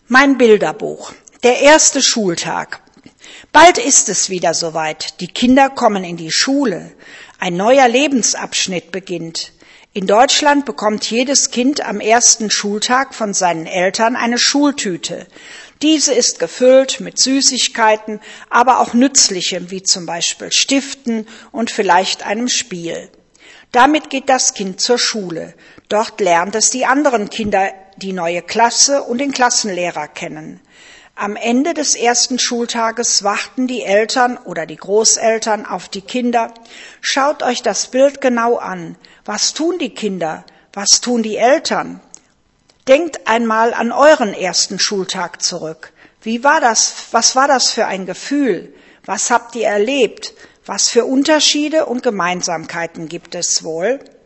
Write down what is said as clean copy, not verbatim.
Mein Bilderbuch. Der erste Schultag. Bald ist es wieder soweit. Die Kinder kommen in die Schule. Ein neuer Lebensabschnitt beginnt. In Deutschland bekommt jedes Kind am ersten Schultag von seinen Eltern eine Schultüte. Diese ist gefüllt mit Süßigkeiten, aber auch Nützlichem, wie zum Beispiel Stiften und vielleicht einem Spiel. Damit geht das Kind zur Schule. Dort lernt es die anderen Kinder, die neue Klasse und den Klassenlehrer kennen. Am Ende des ersten Schultages warten die Eltern oder die Großeltern auf die Kinder. Schaut euch das Bild genau an. Was tun die Kinder? Was tun die Eltern? Denkt einmal an euren ersten Schultag zurück. Wie war das? Was war das für ein Gefühl? Was habt ihr erlebt? Was für Unterschiede und Gemeinsamkeiten gibt es wohl?